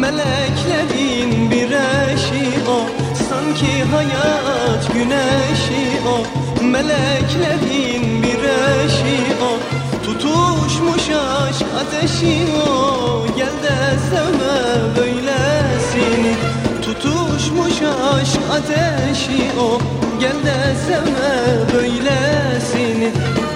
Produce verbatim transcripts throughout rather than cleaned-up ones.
Meleklerin bir eşi o, sanki hayat güneşi o. Meleklerin bir eşi o, tutuşmuş aşk ateşi o. Gel de sevme böylesini, tutuşmuş aşk ateşi o. Gel de sevme böylesini.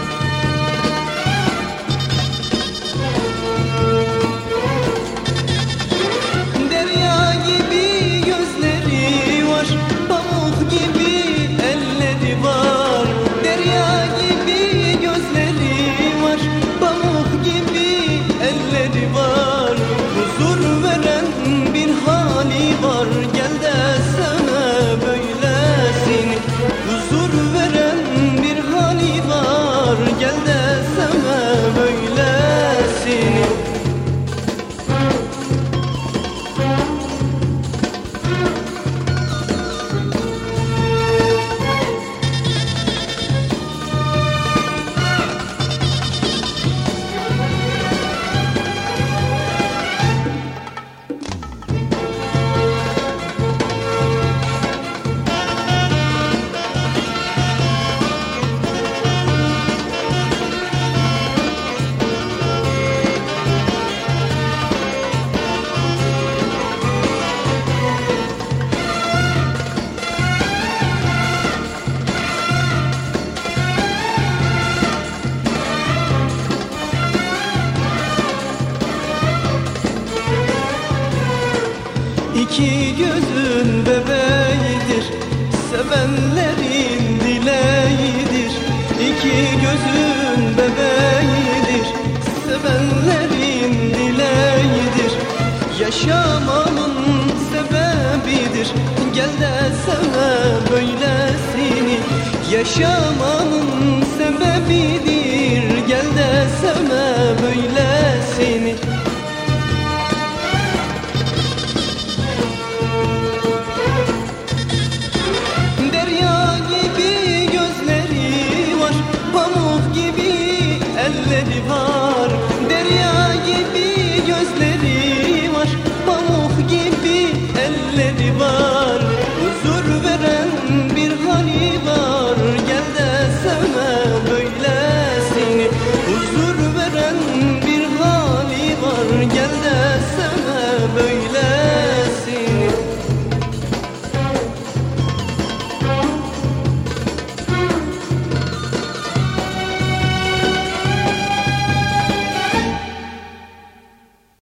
Derya gibi gözleri var, pamuk gibi elleri var. Derya gibi gözleri var, pamuk gibi elleri var. Huzur veren bir hali var, gel de sevme böylesini. Huzur veren bir hali var, gel de sevme böylesini. İki gözün bebeğidir, sevenlerin dileğidir. İki gözün bebeğidir, sevenlerin dileğidir. Yaşamanın sebebidir, gel de sevme böylesini. Yaşamanın sebebidir, gel de sevme böylesini.